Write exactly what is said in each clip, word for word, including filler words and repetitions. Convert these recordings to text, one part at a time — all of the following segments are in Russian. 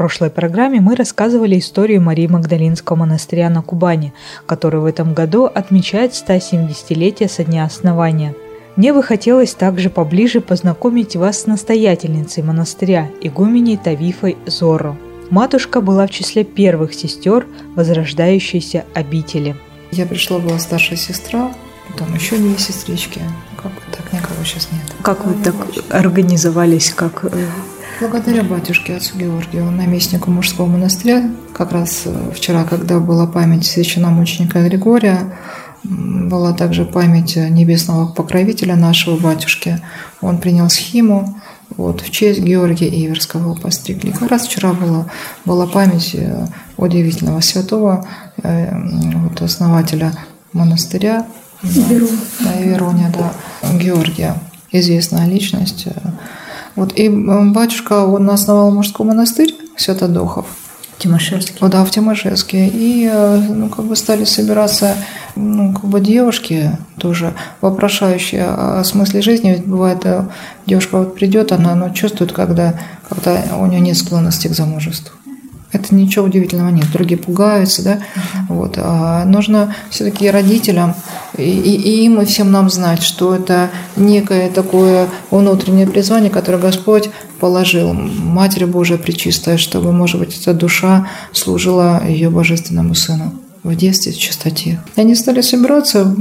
прошлой программе мы рассказывали историю Марии Магдалинского монастыря на Кубани, который в этом году отмечает сто семидесятилетие со дня основания. Мне бы хотелось также поближе познакомить вас с настоятельницей монастыря, игуменей Тавифой Зорро. Матушка была в числе первых сестер возрождающейся обители. Я пришла, была старшая сестра, там еще две сестрички. Как бы так, никого сейчас нет. Как вы так организовались? Как... Благодаря батюшке, отцу Георгию, наместнику мужского монастыря. Как раз вчера, когда была память священномученика Григория, была также память небесного покровителя нашего батюшки. Он принял схиму вот, в честь Георгия Иверского постригли. Как раз вчера была, была память удивительного святого, вот, основателя монастыря, Иерония, да, Георгия, известная личность. Вот, и батюшка, он основал мужской монастырь Святодухов. Тимошевский. Да, в Тимошевске. И ну, как бы стали собираться ну, как бы девушки тоже, вопрошающие о смысле жизни. Ведь бывает, девушка вот придет, она ну, чувствует, когда, когда у нее нет склонности к замужеству. Это ничего удивительного нет. Другие пугаются, да. Вот. А нужно все-таки родителям и, и, и им, и всем нам знать, что это некое такое внутреннее призвание, которое Господь положил, Матерь Божия Пречистая, чтобы, может быть, эта душа служила ее Божественному Сыну в детстве, в чистоте. И они стали собираться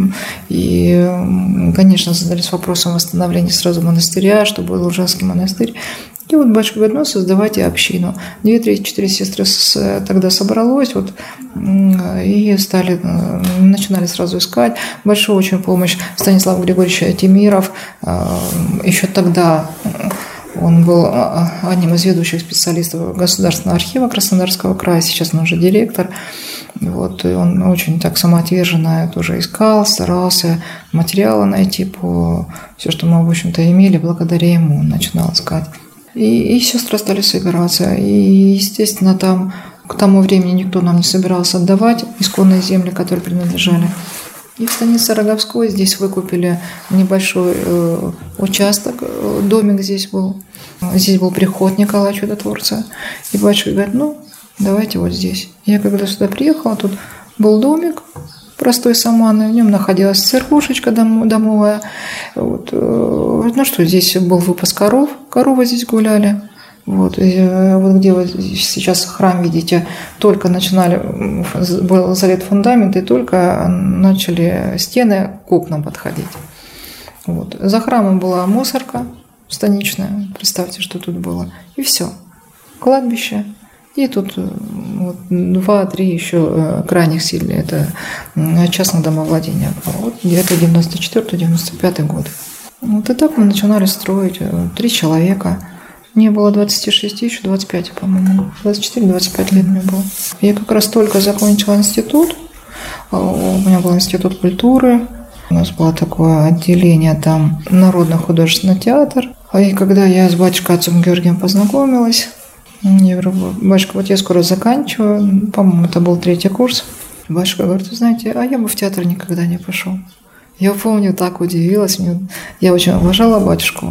и, конечно, задались вопросом восстановления сразу монастыря, что был Лужанский монастырь. И вот батюшка говорит, ну, создавайте общину. Две, три, четыре сестры тогда собралось, вот, и стали, начинали сразу искать. Большую очень помощь Станислав Григорьевич Тимиров. Еще тогда он был одним из ведущих специалистов Государственного архива Краснодарского края, сейчас он уже директор. Вот, и он очень так самоотверженно тоже искал, старался материалы найти по все, что мы, в общем-то, имели, благодаря ему он начинал искать. И, и сестры стали собираться. И, естественно, там к тому времени никто нам не собирался отдавать исконные земли, которые принадлежали. И в станице Роговской здесь выкупили небольшой э, участок, э, домик здесь был. Здесь был приход Николая Чудотворца. И батюшка говорит, ну, давайте вот здесь. Я когда сюда приехала, тут был домик простой саманный, в нем находилась церквушечка дом, домовая. Вот. Ну что, здесь был выпас коров, коровы здесь гуляли. Вот, и вот где вы сейчас храм видите, только начинали, был залит фундамент, и только начали стены к окнам подходить. Вот. За храмом была мусорка станичная, представьте, что тут было. И все. Кладбище. И тут вот, два-три еще крайних сильных, это частных домовладения. Вот где-то девяносто четвёртый — девяносто пятый год. Вот и так мы начинали строить. Три человека. Мне было двадцать шесть, еще двадцать пять, по-моему. двадцать четыре — двадцать пять лет мне было. Я как раз только закончила институт. У меня был институт культуры. У нас было такое отделение, там народно-художественный театр. И когда я с батюшкой отцом Георгием познакомилась, я говорю, батюшка, вот я скоро заканчиваю, по-моему, это был третий курс. Батюшка говорит, вы знаете, а я бы в театр никогда не пошел. Я помню, так удивилась. Я очень уважала батюшку.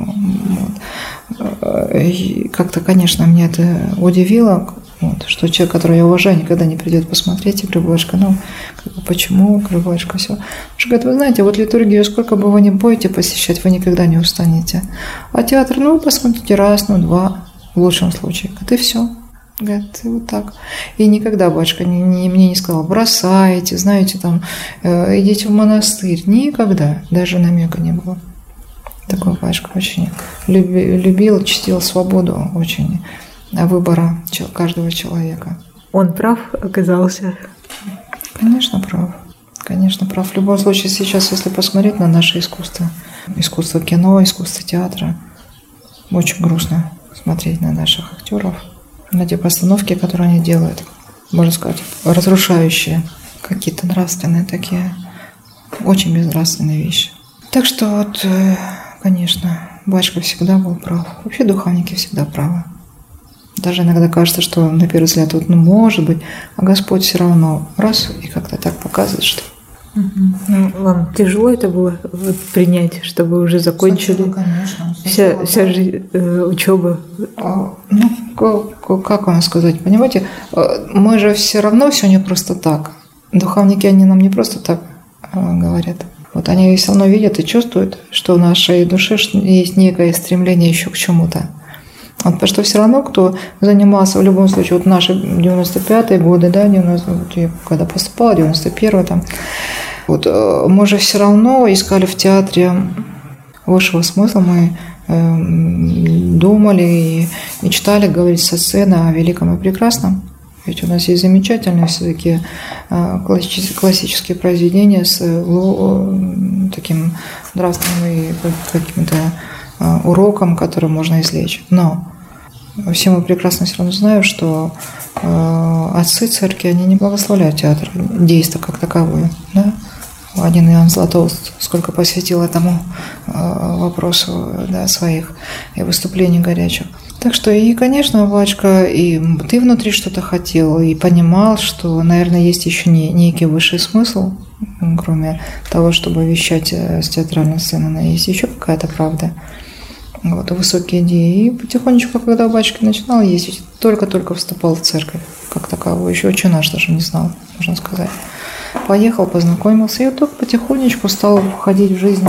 Вот. И как-то, конечно, меня это удивило, вот, что человек, которого я уважаю, никогда не придет посмотреть. Я говорю, батюшка, ну, почему? Я говорю, батюшка, все. Батюшка говорит, вы знаете, вот литургию, сколько бы вы ни будете посещать, вы никогда не устанете. А театр, ну, посмотрите раз, ну, два. В лучшем случае. Это и все. Говорит, вот так. И никогда батюшка не, не, мне не сказал, бросайте, знаете, там, э, идите в монастырь. Никогда. Даже намека не было. Такой батюшка очень люби, любил, чтил свободу очень выбора каждого человека. Он прав оказался? Конечно, прав. Конечно, прав. В любом случае, сейчас, если посмотреть на наше искусство, искусство кино, искусство театра, очень грустно смотреть на наших актеров, на те постановки, которые они делают, можно сказать, разрушающие какие-то нравственные такие, очень безнравственные вещи. Так что вот, конечно, батюшка всегда был прав. Вообще духовники всегда правы. Даже иногда кажется, что на первый взгляд, вот, ну, может быть, а Господь все равно раз и как-то так показывает, что Угу. Ну, вам тяжело это было вот, принять, что вы уже закончили? Сначала, конечно. Вся, вся жизнь, э, учеба. А, ну, как, как вам сказать, понимаете, мы же все равно все не просто так. Духовники, они нам не просто так э, говорят. Вот они все равно видят и чувствуют, что в нашей душе есть некое стремление еще к чему-то. Вот, потому что все равно, кто занимался, в любом случае, вот наши девяносто пятые годы, да, девяносто, я когда поступала, девяносто первый там, вот, мы же все равно искали в театре высшего смысла, мы э, думали и мечтали говорить со сцены о великом и прекрасном. Ведь у нас есть замечательные все-таки классические произведения с таким нравственным и каким-то уроком, который можно извлечь. Но все мы прекрасно все равно знаем, что отцы церкви, они не благословляют театр, действо как таковое. Да? Один Иоанн Златоуст сколько посвятил этому вопросу, да, своих и выступлений горячих. Так что, и, конечно, батюшка, и ты внутри что-то хотел, и понимал, что, наверное, есть еще не, некий высший смысл, кроме того, чтобы вещать с театральной сцены, но есть еще какая-то правда, вот, высокие идеи. И потихонечку, когда батюшка начинал ездить, только-только вступал в церковь, как таковую, еще очень наш даже не знал, можно сказать. Поехал, познакомился, и вот только потихонечку стал входить в жизнь,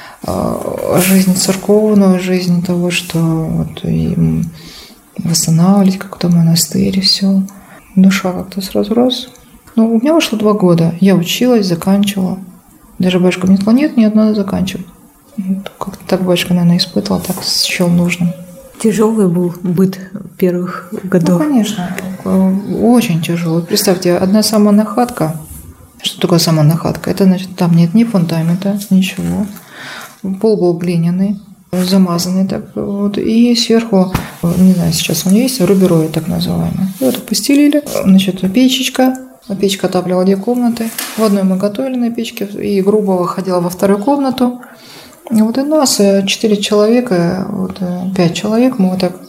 жизнь церковную, жизнь того, что вот и восстанавливать как-то монастырь, и все. Душа как-то сразу раз. Ну, у меня ушло два года. Я училась, заканчивала. Даже батюшка мне сказал, нет, нет, надо заканчивать. Как-то так батюшка, наверное, испытывал, так счел нужным. Тяжелый был быт первых годов? Ну, конечно, очень тяжелый. Представьте, одна самонахатка. Что такое самонахатка? Это значит, там нет ни фундамента, ничего. Пол был глиняный, замазанный так вот, и сверху, не знаю, сейчас у нее есть рубероид так называемый. И вот постелили, значит, печечка, печка отапливала две комнаты. В одной мы готовили на печке, и грубо ходила во вторую комнату. И вот и нас четыре человека, вот, пять человек, мы вот так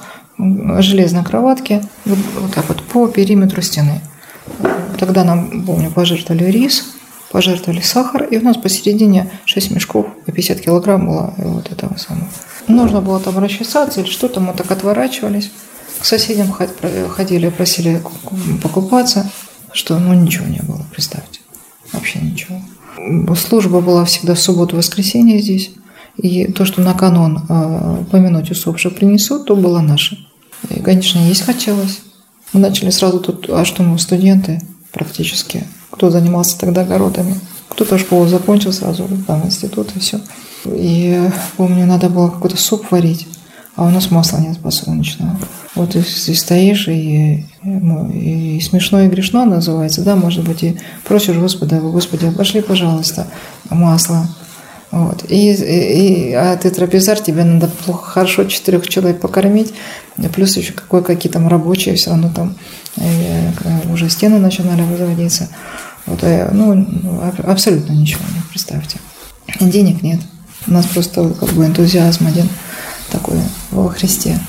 в железной кроватке, вот, вот так вот по периметру стены. Тогда нам, помню, пожертвовали рис, пожертвовали сахар, и у нас посередине шесть мешков по пятьдесят килограмм было вот этого самого. Нужно было там расчесаться или что-то, мы так отворачивались. К соседям ходили, просили покупаться, что ну ничего не было, представьте, вообще ничего. Служба была всегда в субботу-воскресенье здесь, и то, что на канон э, помянуть усопших принесут, то было наше. И, конечно, есть хотелось. Мы начали сразу тут, а что мы студенты практически, кто занимался тогда огородами, кто-то школу закончил сразу, там институт и все. И помню, надо было какой-то суп варить, а у нас масла нет подсолнечного. Вот и, и стоишь, и, и, и смешно, и грешно называется, да, может быть, и просишь Господа, Господи, пошли, пожалуйста, масло. Вот. И, и, а ты трапезарь, тебе надо плохо, хорошо четырех человек покормить, плюс еще какой, какие там рабочие, все равно там и, уже стены начинали возводиться. Вот, ну, абсолютно ничего нет, представьте. Денег нет. У нас просто как бы энтузиазм один такой во Христе.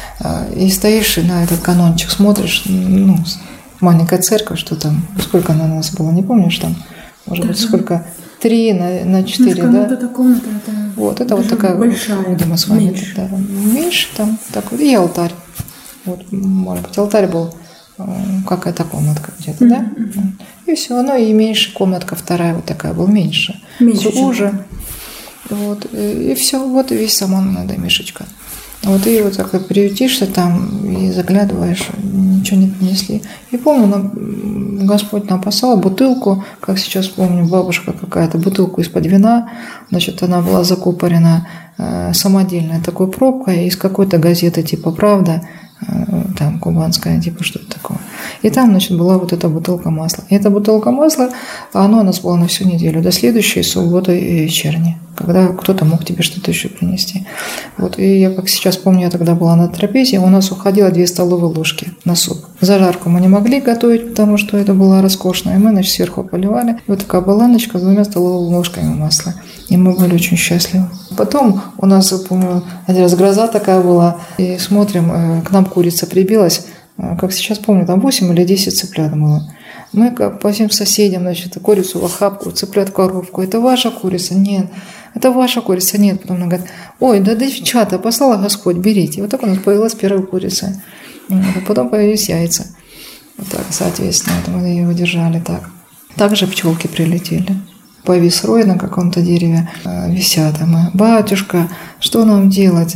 И стоишь и на этот канончик смотришь, ну, маленькая церковь, что там, сколько на нас было, не помнишь там, может да, быть, сколько... Три на, на четыре, ну, да? Вот эта комната, это вот, это вот такая большая, где мы с вами меньше. Тогда, меньше там, так вот, и алтарь. Вот, может быть, алтарь был какая-то комнатка где-то, mm-hmm. да? И все, ну и меньше комнатка вторая вот такая была, меньше. Меньше уже. Вот, и, и все, вот и весь саман надо мешечка. Вот и вот так вот приютишься там и заглядываешь, ничего не принесли. И помню, нам, Господь нам послал бутылку, как сейчас помню, бабушка какая-то, бутылку из-под вина, значит, она была закупорена э, самодельной такой пробкой из какой-то газеты типа «Правда», э, там кубанская, типа что-то такое. И там, значит, была вот эта бутылка масла. И эта бутылка масла, она у нас была на всю неделю, до следующей субботы вечерней, когда кто-то мог тебе что-то еще принести. Вот. И я, как сейчас помню, я тогда была на трапезе, у нас уходило две столовые ложки на суп. Зажарку мы не могли готовить, потому что это было роскошно, и мы, значит, сверху поливали. И вот такая баночка с двумя столовыми ложками масла. И мы были очень счастливы. Потом у нас, помню, один раз гроза такая была, и смотрим, к нам курица прибилась, как сейчас помню, там восемь или десять цыплят было. Мы по всем соседям, значит, курицу в охапку, цыплят в коробку. Это ваша курица? Нет. Это ваша курица? Нет. Потом она говорит, ой, да девчата, послала Господь, берите. И вот так у нас появилась первая курица. Потом появились яйца. Вот так, соответственно, вот мы ее удержали так. Также пчелки прилетели. Повис рой на каком-то дереве, висят. А мы, батюшка, что нам делать?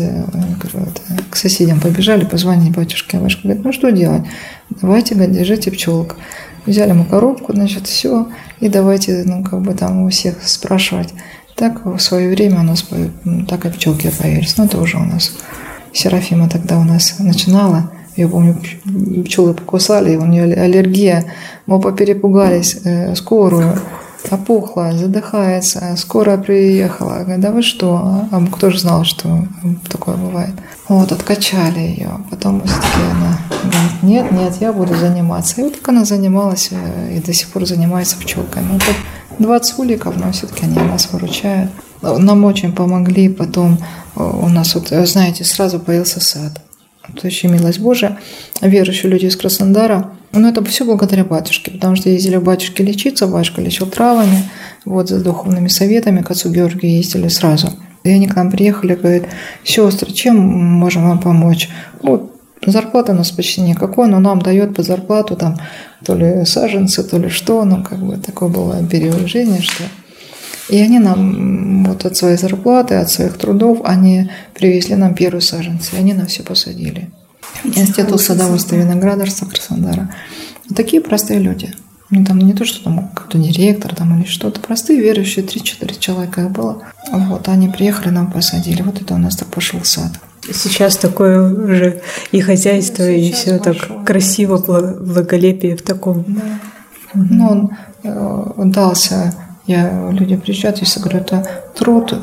К соседям побежали, позвонили батюшке. А батюшка говорит, ну что делать? Давайте, держите пчелок. Взяли мы коробку, значит, все, и давайте, ну, как бы там у всех спрашивать. Так в свое время у нас, ну, так и пчелки появились. Ну, тоже у нас Серафима тогда у нас начинала. Я помню, пчелы покусали, у нее аллергия. Мы поперепугались, э, скорую, опухла, задыхается. Скорая приехала. Говорит, да вы что? А кто же знал, что такое бывает? Вот, откачали ее. Потом все-таки она говорит, нет, нет, я буду заниматься. И вот так она занималась и до сих пор занимается пчелками. Вот двадцать уликов, но все-таки они нас выручают. Нам очень помогли. Потом у нас, вот, знаете, сразу появился сад. Это очень милость Божия. Верующие люди из Краснодара. Но это все благодаря батюшке, потому что ездили к батюшке лечиться, батюшка лечил травами, вот, за духовными советами к отцу Георгию ездили сразу. И они к нам приехали, говорят, сестры, чем можем вам помочь? Вот, зарплаты у нас почти никакой, но нам дает по зарплату там то ли саженцы, то ли что, ну, как бы такой был период жизни, что... И они нам вот от своей зарплаты, от своих трудов, они привезли нам первые саженцы, и они нам все посадили. Институт садоводства и виноградарства Краснодара. Такие простые люди. Ну, там не то, что там кто директор там, или что-то. Простые верующие, три-четыре человека их было. Вот, они приехали, нам посадили. Вот это у нас так пошел сад. Сейчас такое уже и хозяйство, сейчас и все так пошел, красиво, благолепие в таком. Да. Угу. Ну, он э, дался... Я, люди приезжают, если говорю, это труд,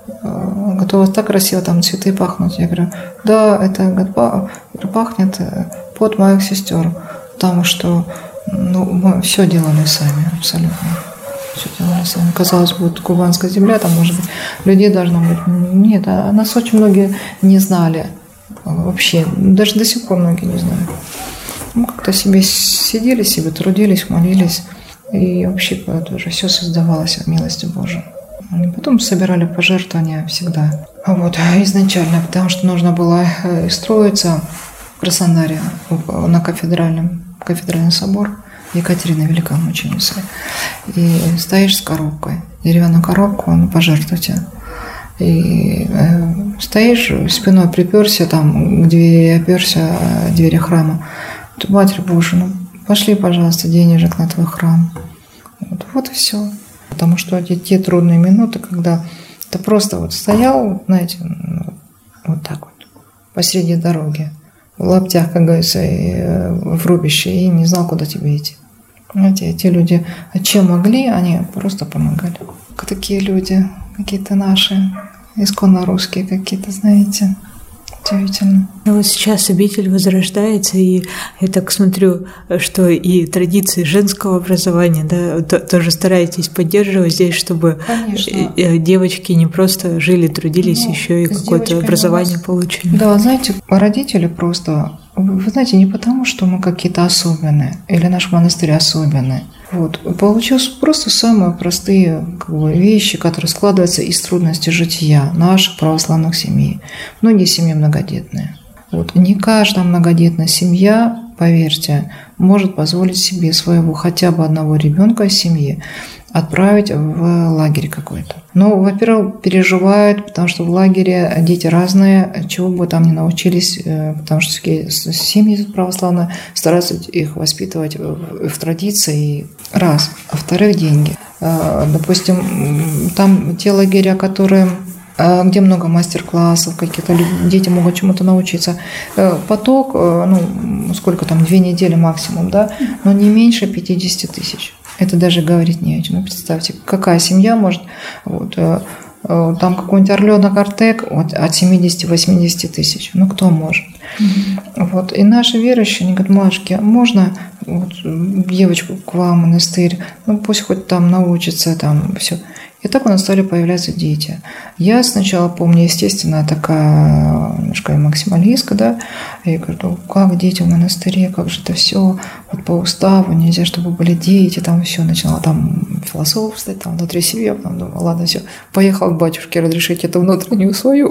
готово так красиво, там цветы пахнут. Я говорю, да, это пахнет пот моих сестер, потому что ну, мы все делали сами, абсолютно. Все делали сами. Казалось бы, вот кубанская земля, там, может быть, людей должно быть. Нет, а нас очень многие не знали вообще, даже до сих пор многие не знают. Мы как-то себе сидели, себе трудились, молились. И вообще тоже все создавалось от милости Божией. Потом собирали пожертвования всегда. А вот изначально, потому что нужно было строиться в Краснодаре на кафедральном, кафедральный собор Екатерины Великомученицы. И стоишь с коробкой, деревянную коробку, ну, пожертвуйте. И э, стоишь, спиной приперся, там, к двери оперся, двери храма. Матерь Божия, ну, пошли, пожалуйста, денежек на твой храм. Вот, вот и все. Потому что эти те трудные минуты, когда ты просто вот стоял, знаете, вот так вот, посреди дороги, в лаптях, как говорится, и в рубище, и не знал, куда тебе идти. Знаете, эти люди, чем могли, они просто помогали. Такие люди, какие-то наши, исконно русские какие-то, знаете, удивительно. Ну вот сейчас обитель возрождается, и я так смотрю, что и традиции женского образования, да, то, тоже стараетесь поддерживать здесь, чтобы Конечно. девочки не просто жили, трудились, ну, еще и какое-то образование получили. Да, знаете, родители просто, вы знаете, не потому, что мы какие-то особенные, или наш монастырь особенный. Вот. Получилось просто самые простые как бы, вещи, которые складываются из трудностей жития наших православных семей. Многие семьи многодетные. Вот. Не каждая многодетная семья, поверьте, может позволить себе своего хотя бы одного ребенка из семьи отправить в лагерь какой-то. Ну, во-первых, переживают, потому что в лагере дети разные, чего бы там ни научились, потому что семьи православные стараются их воспитывать в, в традиции. Раз. А во-вторых, деньги. Допустим, там те лагеря, которые... где много мастер-классов, какие-то дети могут чему-то научиться. Поток, ну, сколько там, две недели максимум, да, но не меньше пятьдесят тысяч. Это даже говорить не о чем. Ну, представьте, какая семья может, вот, там какой-нибудь орленок Артек вот, от семидесяти-восьмидесяти тысяч. Ну, кто может? Mm-hmm. Вот. И наши верующие, они говорят, Машке, можно вот, девочку к вам в монастырь, ну, пусть хоть там научится, там, все. И так у нас стали появляться дети. Я сначала помню, естественно, такая немножко максималистка, да, я говорю, как дети в монастыре, как же это все, вот по уставу нельзя, чтобы были дети, там все, начала там философствовать, там внутри себя, потом думала, ладно, все, поехал к батюшке разрешить эту внутреннюю свою,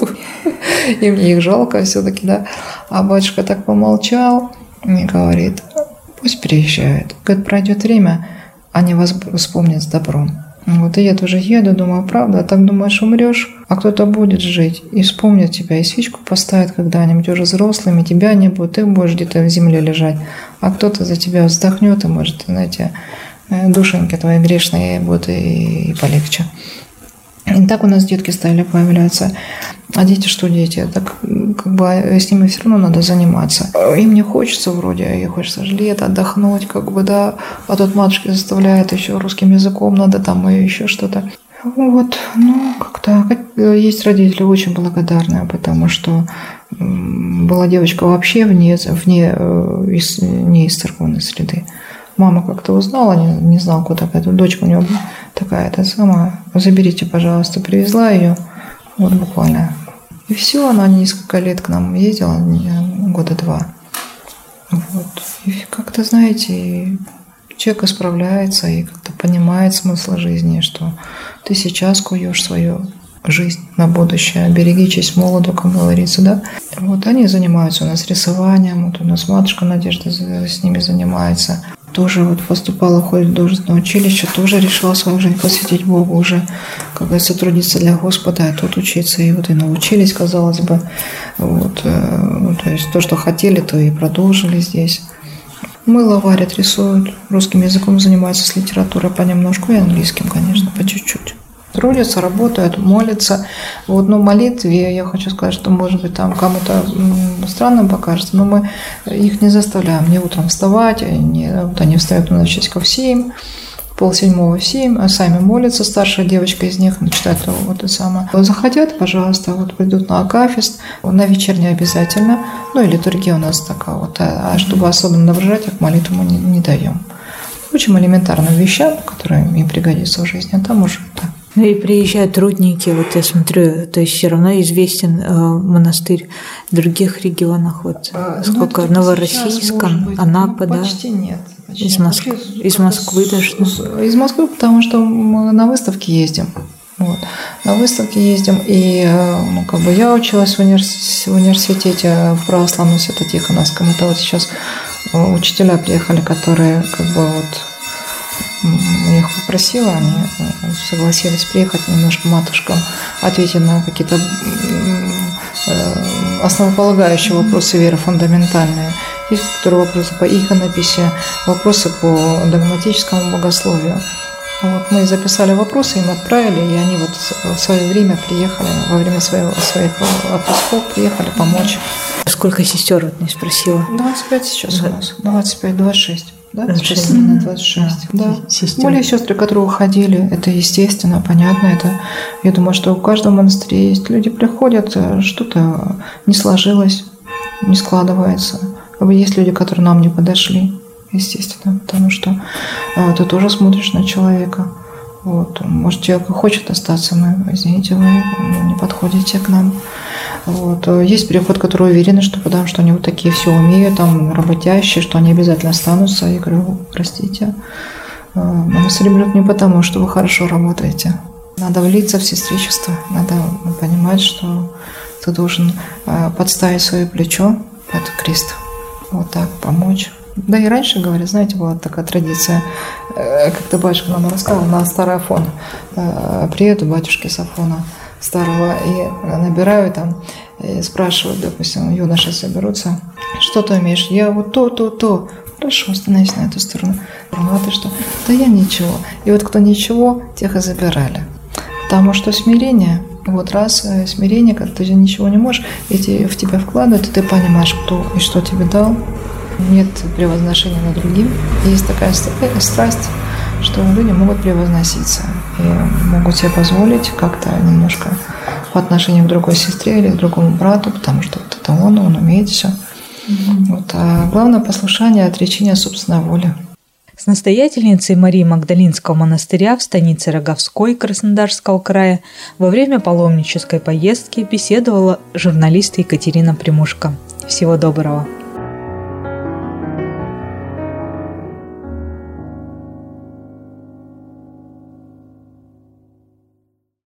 и мне их жалко все-таки, да. А батюшка так помолчал и говорит, пусть приезжают, говорит, пройдет время, они вас вспомнят с добром. Вот, и я тоже еду, думаю, правда, а так думаешь, умрешь, а кто-то будет жить и вспомнит тебя, и свечку поставит когда-нибудь уже взрослыми, тебя не будет, ты будешь где-то в земле лежать, а кто-то за тебя вздохнет, и, может, знаете, душеньки твои грешные будут и, и полегче. И так у нас детки стали появляться. А дети что дети? Так как бы с ними все равно надо заниматься. Им не хочется вроде, ей хочется же лето, отдохнуть, как бы, да. А тут матушки заставляют еще русским языком, надо там и еще что-то. Вот, ну, как-то есть родители очень благодарные, потому что была девочка вообще вне, вне из, не из церковной среды. Мама как-то узнала, не, не знала, куда эту дочку у нее такая, эта самая, заберите, пожалуйста, привезла ее, вот буквально. И все, она несколько лет к нам ездила, года два. Вот. И как-то, знаете, человек исправляется и как-то понимает смысл жизни, что ты сейчас куешь свою жизнь на будущее, береги честь молоду, как говорится, да. Вот они занимаются у нас рисованием, вот у нас матушка Надежда с ними занимается. Тоже вот поступала, ходит в должностное училище, тоже решила свою жизнь посвятить Богу уже, как говорится, трудиться для Господа, а тут учиться, и вот и научились, казалось бы. Вот, э, то есть то, что хотели, то и продолжили здесь. Мыло варят, рисуют, русским языком занимаются, с литературой понемножку и английским, конечно, по чуть-чуть. Трудятся, работают, молятся. Вот, но молитве, я хочу сказать, что, может быть, там кому-то странным покажется, но мы их не заставляем не утром вставать, не, вот они встают у нас часиков в семь, полседьмого в семь, а сами молятся, старшая девочка из них начитает вот и самое. Захотят, пожалуйста, вот придут на акафист, на вечерний обязательно, ну и литургия у нас такая вот, а, а чтобы особенно набрать, их молитву мы не, не даем. Очень элементарным вещам, которые им пригодятся в жизни, а там уже так. Ну и приезжают трудники, вот я смотрю, то есть все равно известен э, монастырь в других регионах, вот а, сколько, ну, в Новороссийском, Анапа, да? Почти нет. Почти из, Моск... нет. из Москвы даже. Из Москвы, потому что мы на выставки ездим. Вот. На выставки ездим, и ну, как бы я училась в, универс... в университете в православном Свято-Тихоновском. Это вот сейчас учителя приехали, которые как бы вот я их попросила, они согласились приехать немножко матушкам, ответить на какие-то основополагающие вопросы веры, фундаментальные. Есть которые вопросы по иконописи, вопросы по догматическому богословию. Вот мы записали вопросы, им отправили, и они вот в свое время приехали, во время своего, своих отпусков приехали помочь. Сколько сестер, вот не спросила? двадцать пять сейчас у нас, двадцать пять, двадцать шесть. Да, двадцать шесть. именно двадцать шесть. Да. Сестер. Более сестры, которые уходили, это естественно, понятно. Это, я думаю, что у каждого монастыря есть люди приходят, что-то не сложилось, не складывается. Есть люди, которые нам не подошли, естественно, потому что а, ты тоже смотришь на человека. Вот. Может, человек хочет остаться, мы, извините, вы не подходите к нам. Вот. Есть приход, которые уверены, что потому что они вот такие все умеют, там, работящие, что они обязательно останутся. Я говорю, простите, монастырь берут не потому, что вы хорошо работаете. Надо влиться в сестричество, надо понимать, что ты должен подставить свое плечо под крест, вот так, помочь. Да и раньше, говорят, знаете, была такая традиция, как-то батюшка нам рассказывал, на старый Афон. Приеду батюшки с Афона старого и набираю там, и спрашивают, допустим, юноши соберутся, что ты умеешь? Я вот то, то, то. Хорошо, остановись на эту сторону. Ну а ты что? Да я ничего. И вот кто ничего, тех и забирали. Потому что смирение, вот раз смирение, когда ты ничего не можешь, эти в тебя вкладывают, и ты понимаешь, кто и что тебе дал. Нет превозношения над другим. Есть такая страсть, что люди могут превозноситься и могут себе позволить как-то немножко по отношению к другой сестре или к другому брату, потому что вот это он, он умеет все. Mm-hmm. Вот. А главное послушание, отречение собственной воли. С настоятельницей Марии Магдалинского монастыря в станице Роговской Краснодарского края во время паломнической поездки беседовала журналист Екатерина Примушко. Всего доброго!